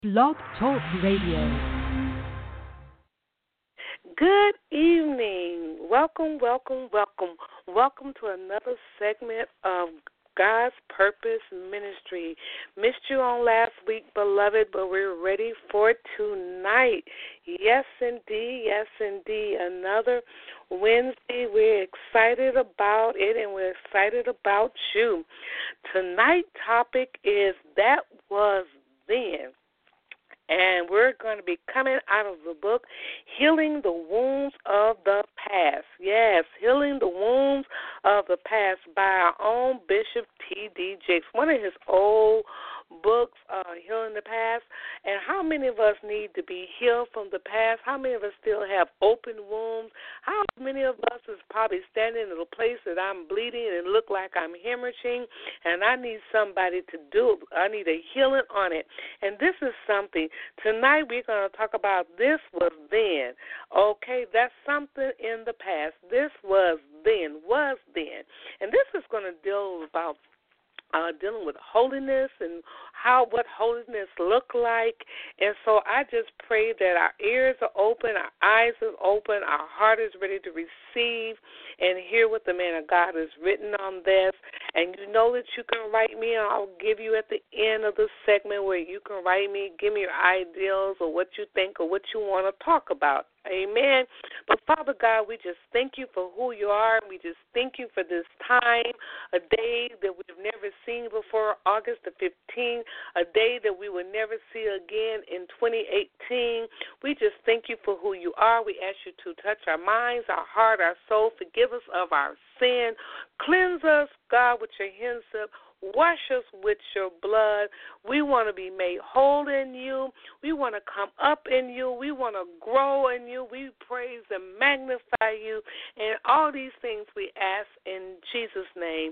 Blog Talk Radio. Good evening. Welcome, welcome, welcome. Welcome to another segment of God's Purpose Ministry. Missed you on last week, beloved, but we're ready for tonight. Yes, indeed. Yes, indeed. Another Wednesday. We're excited about it, and we're excited about you. Tonight's topic is That Was Then. And we're going to be coming out of the book, Healing the Wounds of the Past. Yes, Healing the Wounds of the Past by our own Bishop T.D. Jakes. One of his old books, Healing the Past. And how many of us need to be healed from the past? How many of us still have open wounds? How many of us is probably standing in a place that I'm bleeding and look like I'm hemorrhaging, and I need somebody to do it. I need a healing on it. And this is something. Tonight we're going to talk about This Was Then. Okay, that's something in the past. This was then, And this is going to deal about dealing with holiness and what holiness look like. And so I just pray that our ears are open, our eyes are open, our heart is ready to receive and hear what the man of God has written on this. And you know that you can write me, and I'll give you at the end of the segment where you can write me, give me your ideas or what you think or what you want to talk about. Amen. But Father God, we just thank you for who you are. We just thank you for this time, a day that we've never seen before, August the 15th, a day that we will never see again in 2018. We just thank you for who you are. We ask you to touch our minds, our heart, our soul. Forgive us of our sin. Cleanse us, God, with your hyssop. Wash us with your blood. We want to be made whole in you. We want to come up in you. We want to grow in you. We praise and magnify you. And all these things we ask in Jesus' name.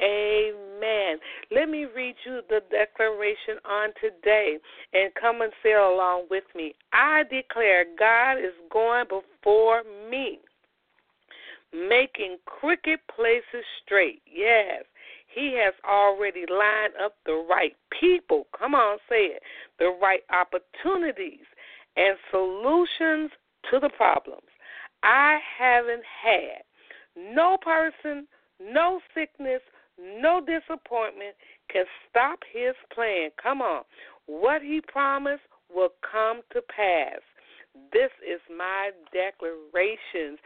Amen. Let me read you the declaration on today and come and say along with me. I declare God is going before me, making crooked places straight. Yes. He has already lined up the right people, come on, say it, the right opportunities and solutions to the problems. I haven't had no person, no sickness, no disappointment can stop his plan. Come on. What he promised will come to pass. This is my declarations.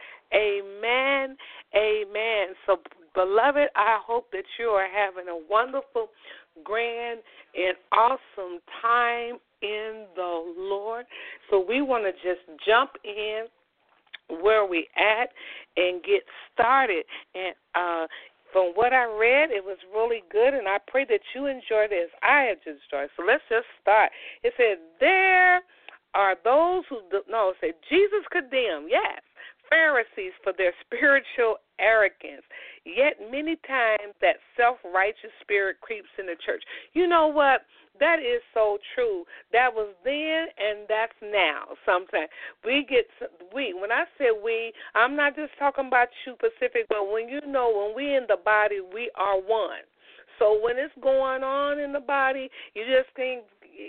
Amen. Amen. So, beloved, I hope that you are having a wonderful, grand, and awesome time in the Lord. So we want to just jump in where we at and get started. And from what I read, it was really good, and I pray that you enjoy this. I have just enjoyed. So let's just start. It said, there are those who, it said, Jesus condemned, yes, Pharisees for their spiritual arrogance. Yet many times that self-righteous spirit creeps in the church. You know what? That is so true. That was then and that's now sometimes. When I say we, I'm not just talking about you Pacific, but when we in the body, we are one. So when it's going on in the body, you just think,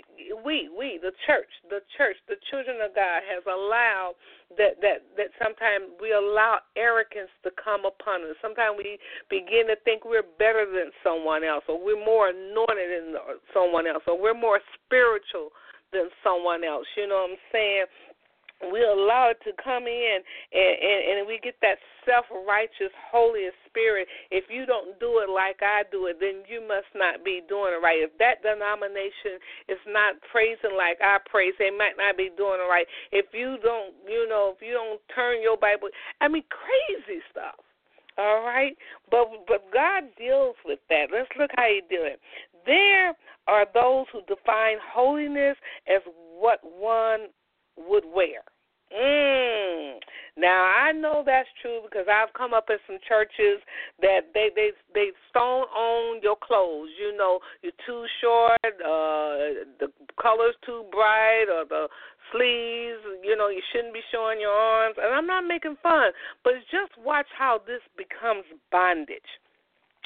the church, the children of God has allowed that sometimes we allow arrogance to come upon us. Sometimes we begin to think we're better than someone else, or we're more anointed than someone else, or we're more spiritual than someone else. You know what I'm saying? We allow it to come in, and we get that self-righteous, holy spirit. If you don't do it like I do it, then you must not be doing it right. If that denomination is not praising like I praise, they might not be doing it right. If you don't, if you don't turn your Bible, crazy stuff. All right? But God deals with that. Let's look how he did it. There are those who define holiness as what one would wear. Now I know that's true because I've come up in some churches that they stone on your clothes. You're too short, the color's too bright, or the sleeves. You shouldn't be showing your arms. And I'm not making fun, but just watch how this becomes bondage.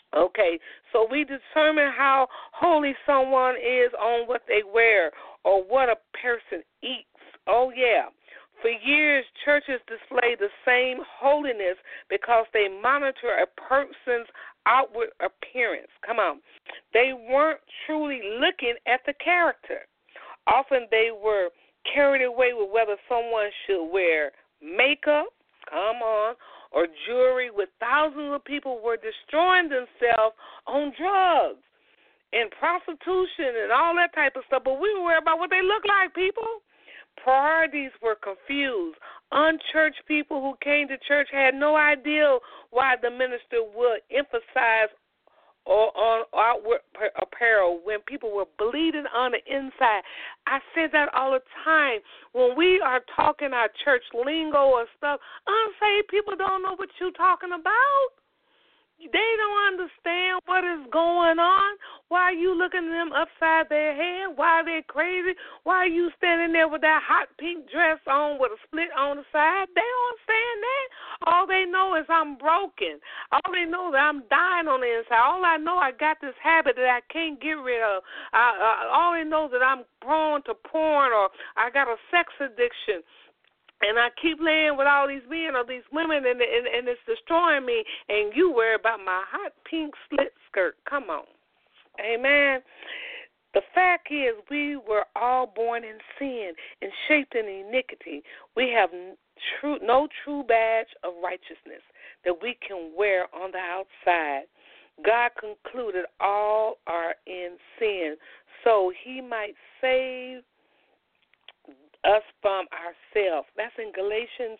Okay, so we determine how holy someone is on what they wear or what a person eats. Oh, yeah. For years, churches display the same holiness because they monitor a person's outward appearance. Come on. They weren't truly looking at the character. Often they were carried away with whether someone should wear makeup, come on, or jewelry, with thousands of people were destroying themselves on drugs and prostitution and all that type of stuff. But we were worried about what they look like, people. Priorities were confused. Unchurched people who came to church had no idea why the minister would emphasize or on outward apparel when people were bleeding on the inside. I say that all the time. When we are talking our church lingo or stuff, unsaved people don't know what you're talking about. They don't understand what is going on. Why are you looking at them upside their head? Why are they crazy? Why are you standing there with that hot pink dress on with a split on the side? They don't understand that. All they know is I'm broken. All they know is that I'm dying on the inside. All I know, I got this habit that I can't get rid of. All they know is that I'm prone to porn, or I got a sex addiction. And I keep laying with all these men or these women, and it's destroying me. And you worry about my hot pink slit skirt. Come on. Amen. The fact is, we were all born in sin and shaped in iniquity. We have no true badge of righteousness that we can wear on the outside. God concluded all are in sin, so he might save us from ourselves. That's in Galatians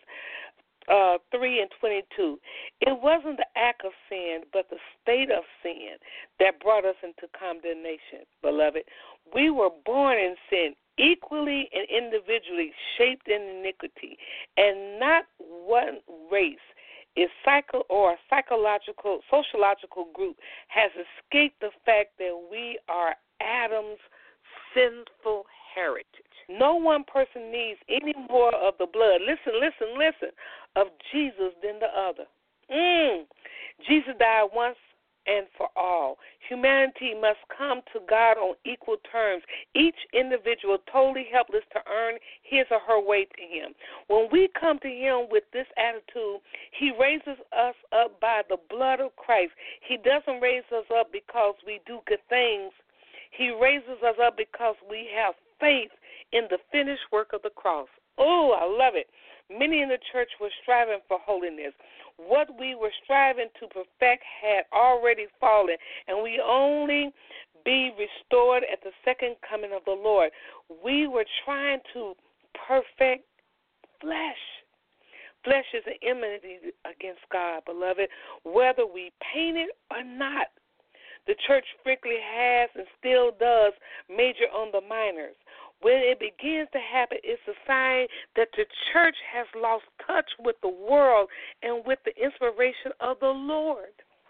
3:22. It wasn't the act of sin, but the state of sin that brought us into condemnation, beloved. We were born in sin, equally and individually shaped in iniquity, and not one race is sociological group has escaped the fact that we are Adam's sinful heritage. No one person needs any more of the blood, listen, of Jesus than the other. Jesus died once and for all. Humanity must come to God on equal terms, each individual totally helpless to earn his or her way to him. When we come to him with this attitude, he raises us up by the blood of Christ. He doesn't raise us up because we do good things. He raises us up because we have faith in the finished work of the cross. Oh, I love it. Many in the church were striving for holiness. What we were striving to perfect had already fallen, and we only be restored at the second coming of the Lord. We were trying to perfect flesh. Flesh is an enmity against God, beloved, whether we paint it or not. The church frequently has and still does major on the minors. When it begins to happen, it's a sign that the church has lost touch with the world and with the inspiration of the Lord.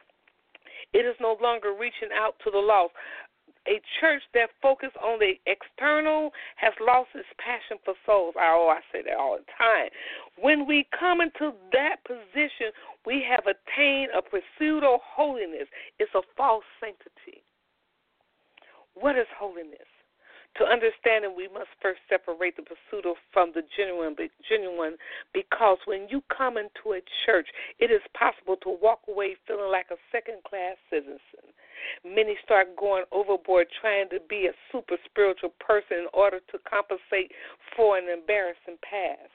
It is no longer reaching out to the lost. A church that focuses on the external has lost its passion for souls. I say that all the time. When we come into that position, we have attained a pseudo holiness. It's a false sanctity. What is holiness? To understand it, we must first separate the pseudo from the genuine, because when you come into a church, it is possible to walk away feeling like a second-class citizen. Many start going overboard trying to be a super spiritual person in order to compensate for an embarrassing past.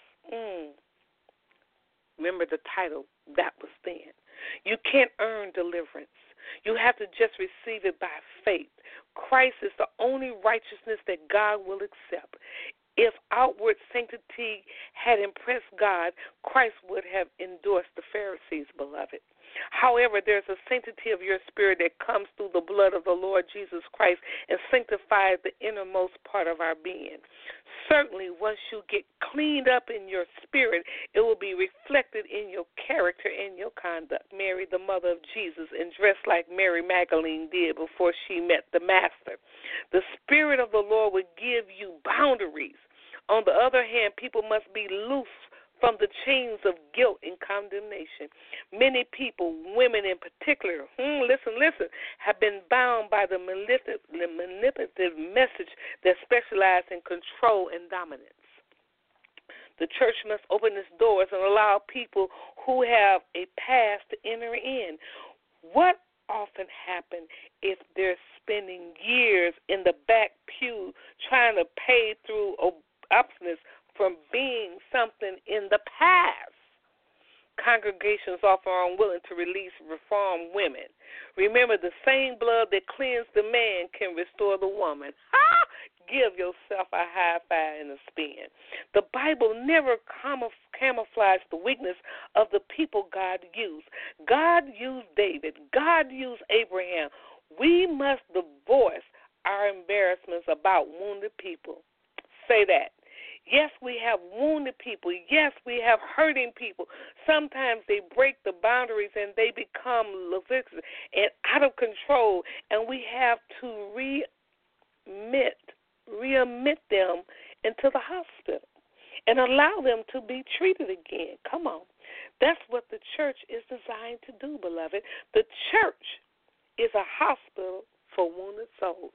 Remember the title, that was then. You can't earn deliverance. You have to just receive it by faith. Christ is the only righteousness that God will accept. If outward sanctity had impressed God, Christ would have endorsed the Pharisees, beloved. However, there's a sanctity of your spirit that comes through the blood of the Lord Jesus Christ and sanctifies the innermost part of our being. Certainly, once you get cleaned up in your spirit, it will be reflected in your character and your conduct. Mary, the mother of Jesus, and dressed like Mary Magdalene did before she met the Master. The Spirit of the Lord will give you boundaries. On the other hand, people must be loose from the chains of guilt and condemnation. Many people, women in particular, listen, have been bound by the manipulative message that specializes in control and dominance. The church must open its doors and allow people who have a past to enter in. What often happens if they're spending years in the back pew trying to pay through obstacles from being something in the past? Congregations often are unwilling to release reformed women. Remember, the same blood that cleansed the man can restore the woman. Give yourself a high five and a spin. The Bible never camouflaged the weakness of the people God used. God used David. God used Abraham. We must divorce our embarrassments about wounded people. Say that. Yes, we have wounded people. Yes, we have hurting people. Sometimes they break the boundaries and they become Leviticus and out of control, and we have to readmit them into the hospital and allow them to be treated again. Come on. That's what the church is designed to do, beloved. The church is a hospital for wounded souls.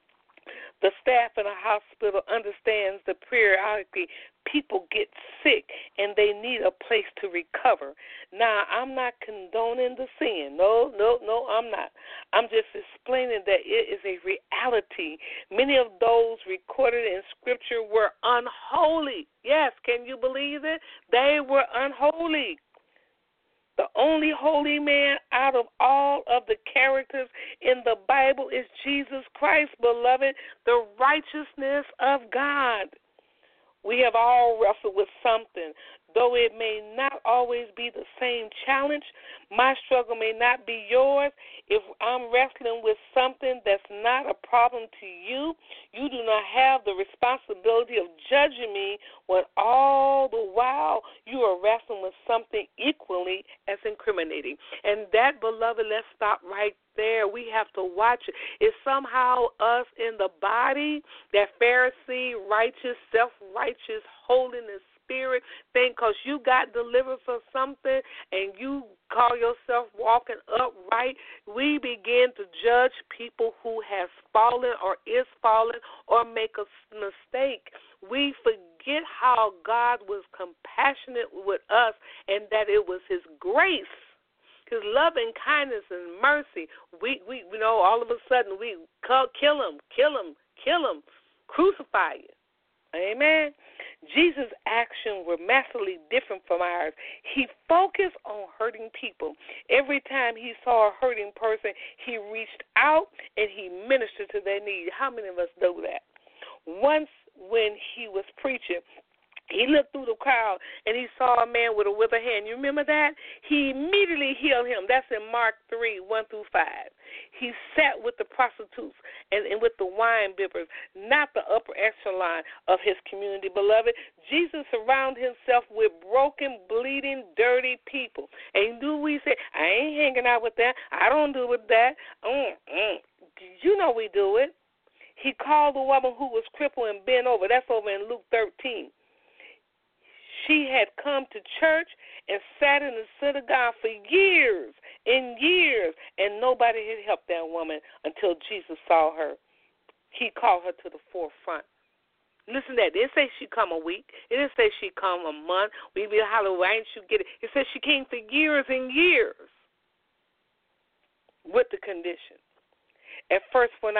The staff in a hospital understands that periodically people get sick and they need a place to recover. Now, I'm not condoning the sin. No, I'm not. I'm just explaining that it is a reality. Many of those recorded in Scripture were unholy. Yes, can you believe it? They were unholy. The only holy man out of all of the characters in the Bible is Jesus Christ, beloved, the righteousness of God. We have all wrestled with something. Though it may not always be the same challenge, my struggle may not be yours. If I'm wrestling with something that's not a problem to you, you do not have the responsibility of judging me when all the while you are wrestling with something equally as incriminating. And that, beloved, let's stop right there. We have to watch it. It's somehow us in the body, that Pharisee, righteous, self-righteous, holiness spirit thing, because you got delivered from something and you call yourself walking upright, we begin to judge people who has fallen or is fallen or make a mistake. We forget how God was compassionate with us and that it was His grace, His love and kindness and mercy. We all of a sudden we kill him, crucify you. Amen. Jesus' actions were massively different from ours. He focused on hurting people. Every time he saw a hurting person, he reached out and he ministered to their needs. How many of us do that? Once when he was preaching, he looked through the crowd and he saw a man with a withered hand. You remember that? He immediately healed him. That's in Mark 3:1-5. He sat with the prostitutes and with the wine bibbers, not the upper echelon of his community, beloved. Jesus surrounded himself with broken, bleeding, dirty people. And do we say, I ain't hanging out with that. I don't do with that. You know we do it. He called the woman who was crippled and bent over. That's over in Luke 13. She had come to church and sat in the synagogue for years and years, and nobody had helped that woman until Jesus saw her. He called her to the forefront. Listen to that. It didn't say she come a week. It didn't say she come a month. We be hollering, why ain't you get it? It said she came for years and years with the condition. At first when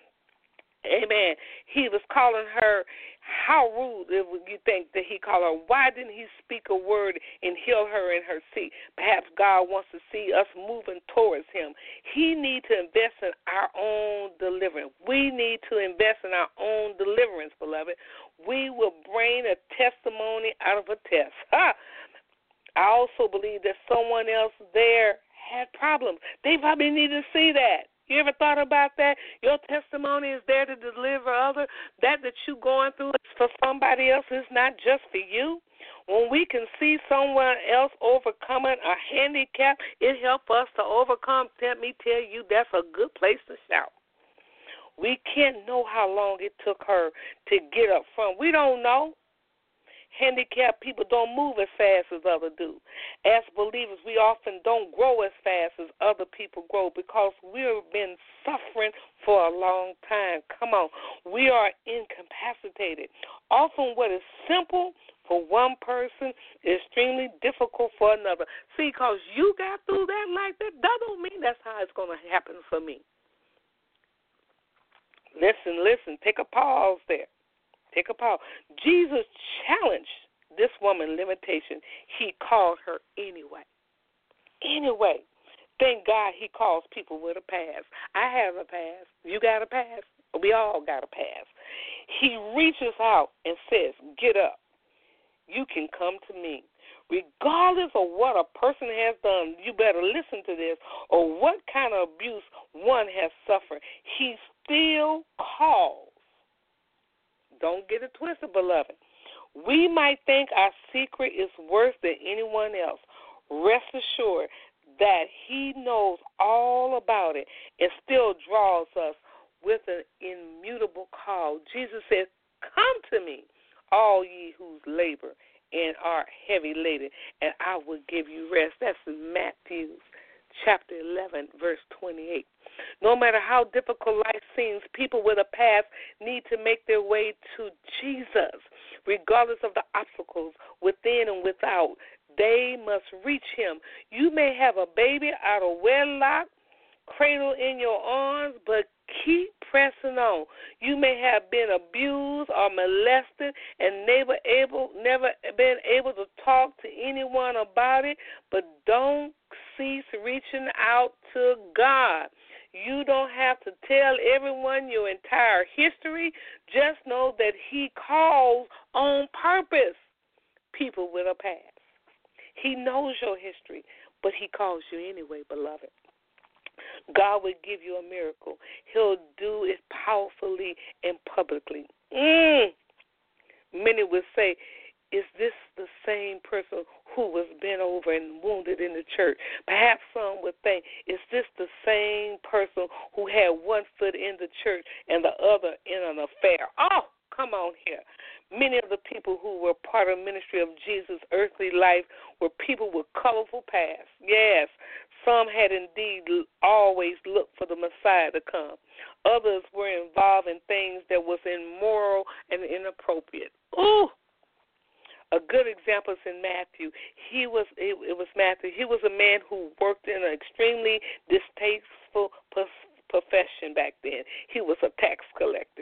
he was calling her, how rude would you think that he called her? Why didn't he speak a word and heal her in her seat? Perhaps God wants to see us moving towards him. He needs to invest in our own deliverance. We need to invest in our own deliverance, beloved. We will bring a testimony out of a test. I also believe that someone else there had problems. They probably need to see that. You ever thought about that? Your testimony is there to deliver others. That you going through is for somebody else. It's not just for you. When we can see someone else overcoming a handicap, it helps us to overcome. Let me tell you, that's a good place to shout. We can't know how long it took her to get up from. We don't know. Handicapped people don't move as fast as others do. As believers, we often don't grow as fast as other people grow because we've been suffering for a long time. Come on. We are incapacitated. Often what is simple for one person is extremely difficult for another. See, because you got through that like that don't mean that's how it's going to happen for me. Listen. Take a pause there. Take a pause. Jesus challenged this woman's limitation. He called her anyway. Anyway. Thank God he calls people with a past. I have a past. You got a past? We all got a past. He reaches out and says, get up. You can come to me. Regardless of what a person has done, you better listen to this, or what kind of abuse one has suffered, he still calls. Don't get it twisted, beloved. We might think our secret is worse than anyone else. Rest assured that he knows all about it and still draws us with an immutable call. Jesus said, come to me, all ye whose labor and are heavy laden, and I will give you rest. That's in Matthew chapter 11, verse 28. No matter how difficult life seems, people with a past need to make their way to Jesus. Regardless of the obstacles within and without, they must reach him. You may have a baby out of wedlock, cradle in your arms, but keep pressing on. You may have been abused or molested and never been able to talk to anyone about it, but don't cease reaching out to God. You don't have to tell everyone your entire history. Just know that he calls on purpose people with a past. He knows your history, but he calls you anyway, beloved. God will give you a miracle. He'll do it powerfully and publicly. Many would say, is this the same person who was bent over and wounded in the church? Perhaps some would think, is this the same person who had one foot in the church and the other in an affair? Oh, come on here. Many of the people who were part of the ministry of Jesus' earthly life were people with colorful pasts. Yes, some had indeed always looked for the Messiah to come. Others were involved in things that was immoral and inappropriate. Ooh! A good example is in Matthew. It was Matthew. He was a man who worked in an extremely distasteful profession back then. He was a tax collector.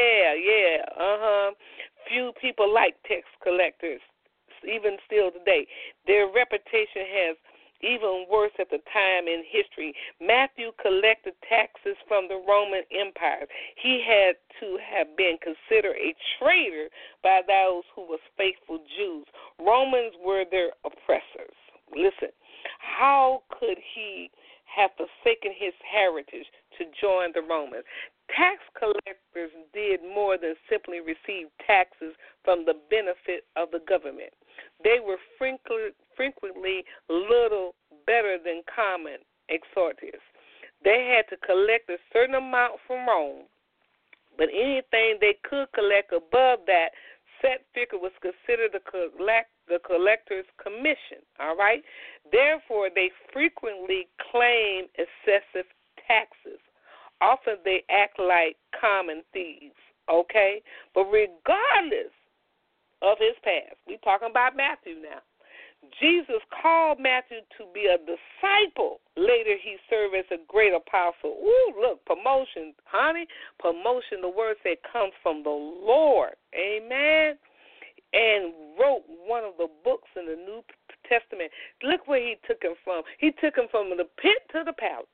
Few people like tax collectors, even still today. Their reputation has even worse at the time in history. Matthew collected taxes from the Roman Empire. He had to have been considered a traitor by those who were faithful Jews. Romans were their oppressors. Listen, how could he have forsaken his heritage to join the Romans? Tax collectors did more than simply receive taxes from the benefit of the government. They were frequently little better than common extorters. They had to collect a certain amount from Rome, but anything they could collect above that set figure was considered the collector's commission, all right? Therefore, they frequently claim excessive taxes. Often they act like common thieves, okay? But regardless of his past, we're talking about Matthew now, Jesus called Matthew to be a disciple. Later, he served as a great apostle. Ooh, look, promotion, honey. Promotion, the word said, comes from the Lord. Amen. And wrote one of the books in the New Testament. Look where he took him from. He took him from the pit to the palace.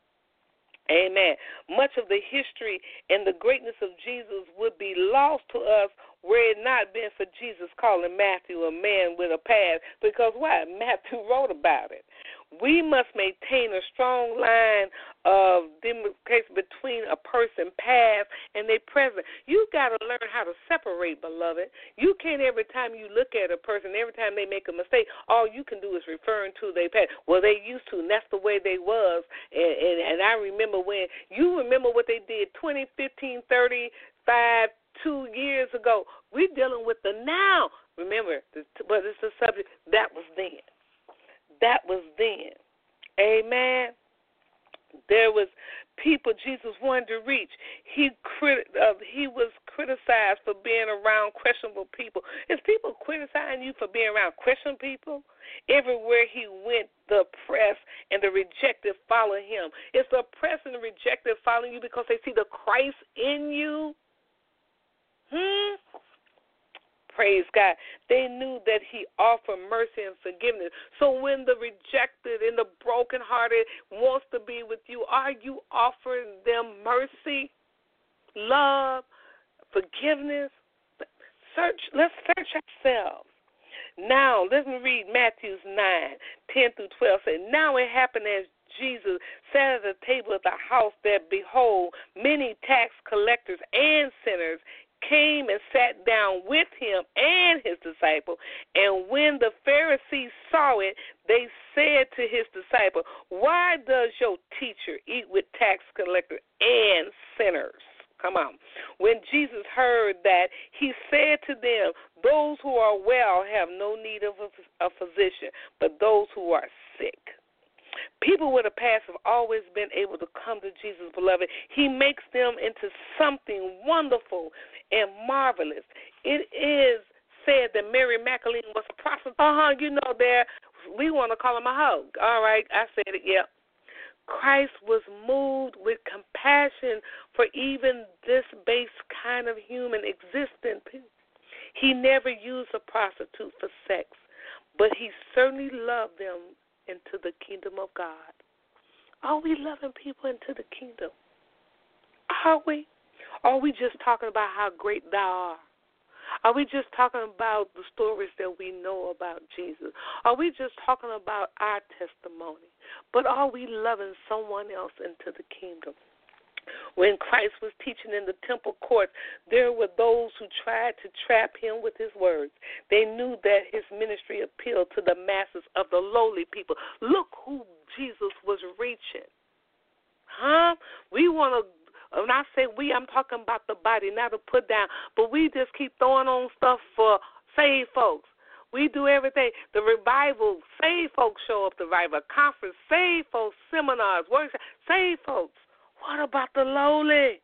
Amen. Much of the history and the greatness of Jesus would be lost to us were it not been for Jesus calling Matthew a man with a past. Because why? Matthew wrote about it. We must maintain a strong line of demarcation between a person's past and their present. You got to learn how to separate, beloved. You can't every time you look at a person, every time they make a mistake, all you can do is referring to their past. Well, they used to, and that's the way they was. And I remember when, you remember what they did 20, 15, 35, 2 years ago. We're dealing with the now. Remember, but it's the subject. That was then. That was then. Amen. There was people Jesus wanted to reach. He was criticized for being around questionable people. Is people criticizing you for being around questionable people? Everywhere he went, the oppressed and the rejected follow him. It's the oppressed and the rejected following you because they see the Christ in you. Praise God. They knew that he offered mercy and forgiveness. So when the rejected and the brokenhearted wants to be with you, are you offering them mercy, love, forgiveness? Let's search ourselves. Now, let me read Matthew 9:10-12. Say, now it happened as Jesus sat at the table at the house that, behold, many tax collectors and sinners came and sat down with him and his disciples. And when the Pharisees saw it, they said to his disciples, why does your teacher eat with tax collectors and sinners? Come on. When Jesus heard that, he said to them, those who are well have no need of a physician, but those who are sick. People with a past have always been able to come to Jesus, beloved. He makes them into something wonderful and marvelous. It is said that Mary Magdalene was a prostitute. We want to call him a hoe. All right, I said it, yep. Christ was moved with compassion for even this base kind of human existence. He never used a prostitute for sex, but he certainly loved them into the kingdom of God. Are we loving people into the kingdom? Are we? Or are we just talking about how great thou art? Are we just talking about the stories that we know about Jesus? Are we just talking about our testimony? But are we loving someone else into the kingdom? When Christ was teaching in the temple courts, there were those who tried to trap him with his words. They knew that his ministry appealed to the masses of the lowly people. Look who Jesus was reaching. We want to, when I say we, I'm talking about the body, not to put down, but we just keep throwing on stuff for saved folks. We do everything. The revival, saved folks show up. The revival conference, saved folks, seminars, workshops, saved folks. What about the lowly?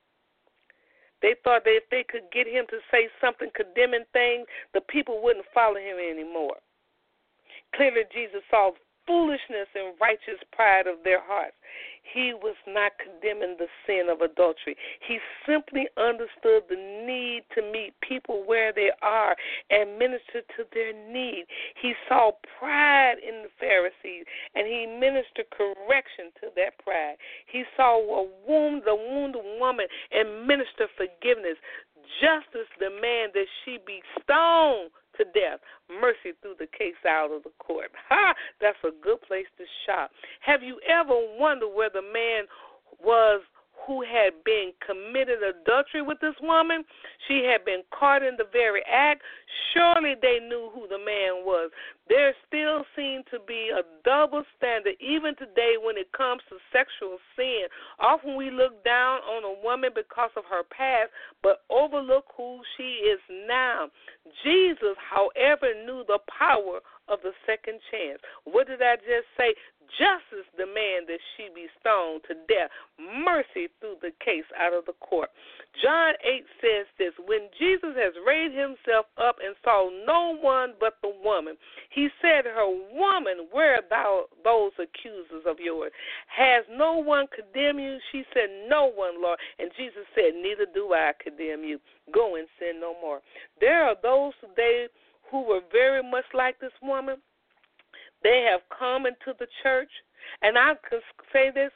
They thought that if they could get him to say something condemning things, the people wouldn't follow him anymore. Clearly, Jesus saw foolishness and righteous pride of their hearts. He was not condemning the sin of adultery. He simply understood the need to meet people where they are and minister to their need. He saw pride in the Pharisees, and he ministered correction to that pride. He saw the wounded woman, and ministered forgiveness. Justice demand that she be stoned to death. Mercy threw the case out of the court. That's a good place to shop. Have you ever wondered where the man was who had been committed adultery with this woman? She had been caught in the very act. Surely they knew who the man was. There still seemed to be a double standard even today when it comes to sexual sin. Often we look down on a woman because of her past, but overlook who she is now. Jesus, however, knew the power of the second chance. What did I just say? Justice demand that she be stoned to death. Mercy threw the case out of the court. John 8 says this, when Jesus has raised himself up and saw no one but the woman, he said to her, woman, where are those accusers of yours? Has no one condemned you? She said, no one, Lord. And Jesus said, neither do I condemn you. Go and sin no more. There are those today who were very much like this woman. They have come into the church, and I can say this,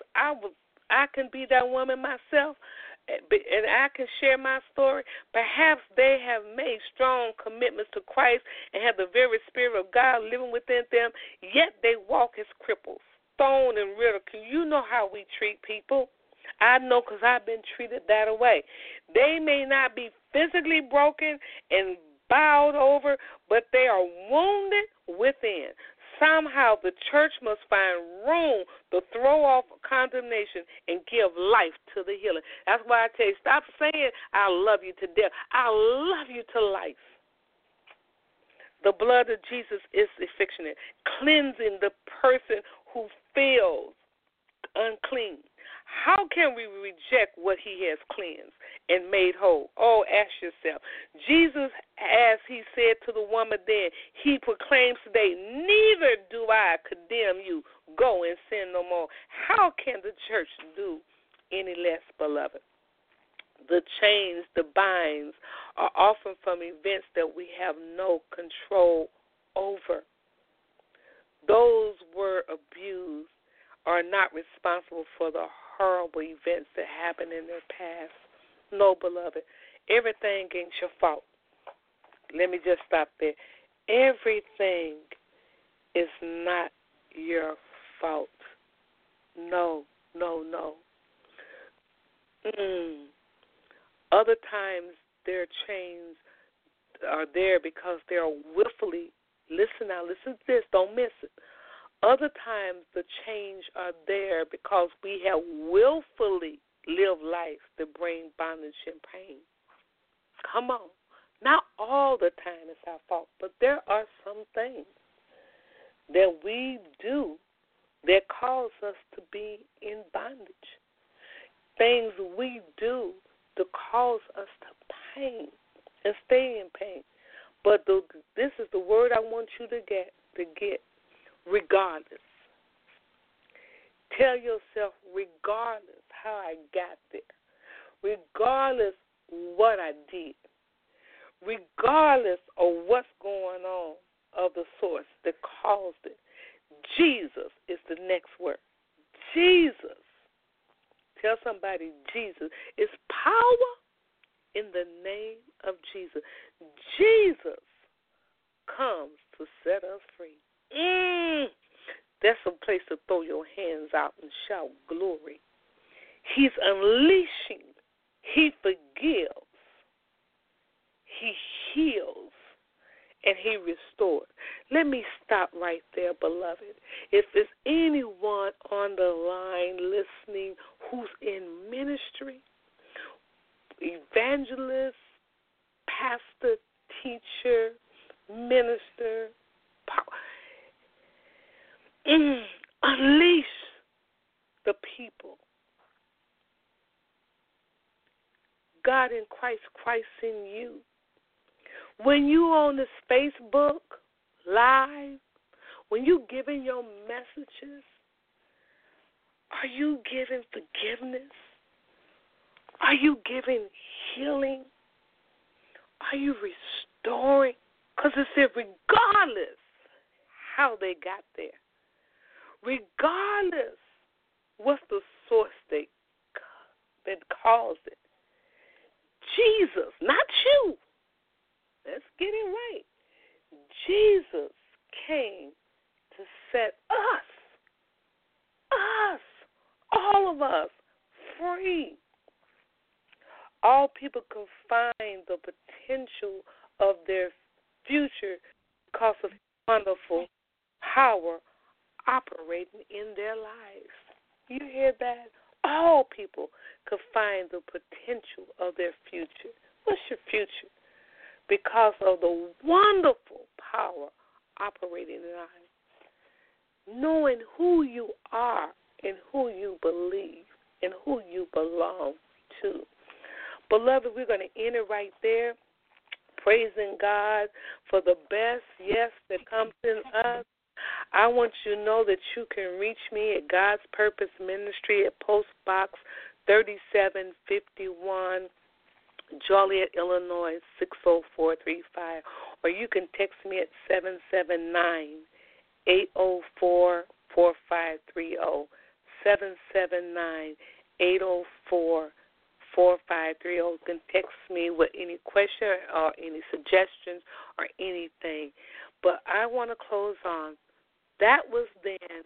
I can be that woman myself, and I can share my story. Perhaps they have made strong commitments to Christ and have the very Spirit of God living within them, yet they walk as cripples, stoned and ridiculed. You know how we treat people. I know because I've been treated that way. They may not be physically broken and bowed over, but they are wounded within. Somehow the church must find room to throw off condemnation and give life to the healing. That's why I tell you, stop saying, I love you to death. I love you to life. The blood of Jesus is affectionate, cleansing the person who feels unclean. How can we reject what he has cleansed and made whole? Oh, ask yourself. Jesus, as he said to the woman then, he proclaims today, neither do I condemn you. Go and sin no more. How can the church do any less, beloved? The chains, the binds, are often from events that we have no control over. Those were abused are not responsible for the horrible events that happened in their past. No, beloved, everything ain't your fault. Let me just stop there. Everything is not your fault. No, no, no. Other times their chains are there because they are willfully, listen now, listen to this, don't miss it. Other times the chains are there because we have willfully lived lives that bring bondage and pain. Come on. Not all the time is our fault, but there are some things that we do that cause us to be in bondage. Things we do that cause us to pain and stay in pain. But this is the word I want you to get. Regardless. Tell yourself, regardless how I got there, regardless what I did, regardless of what's going on of the source that caused it, Jesus is the next word. Jesus. Tell somebody, Jesus is power in the name of Jesus. Jesus comes to set us free. That's a place to throw your hands out and shout glory. He's unleashing. He forgives. He heals. And he restores. Let me stop right there, beloved. If there's anyone on the line listening who's in ministry, evangelist, pastor, teacher, minister, unleash the people. God in Christ, Christ in you. When you on this Facebook Live, when you giving your messages, are you giving forgiveness? Are you giving healing? Are you restoring? Because it said regardless how they got there, regardless what's the source that caused it, Jesus, not you. Let's get it right. Jesus came to set us, all of us, free. All people can find the potential of their future because of wonderful power operating in their lives. You hear that? All people can find the potential of their future. What's your future? Because of the wonderful power operating in our lives. Knowing who you are and who you believe and who you belong to. Beloved, we're going to end it right there. Praising God for the best, yes, that comes in us. I want you to know that you can reach me at God's Purpose Ministry at Post Box 3751, Joliet, Illinois, 60435. Or you can text me at 779-804-4530, 779-804-4530. You can text me with any question or any suggestions or anything. But I want to close on, that was then,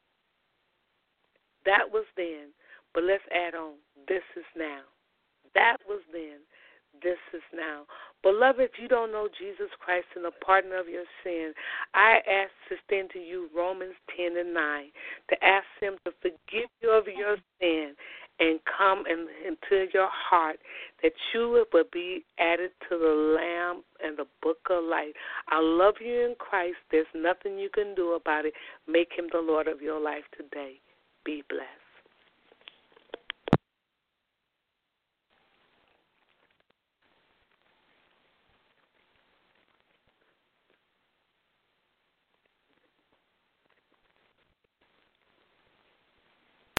but let's add on, this is now. That was then, this is now. Beloved, if you don't know Jesus Christ and the pardon of your sin, I ask to extend to you Romans 10:9, to ask him to forgive you of your sin and come into your heart, that you will be added to the Lamb and the book of life. I love you in Christ. There's nothing you can do about it. Make him the Lord of your life today. Be blessed.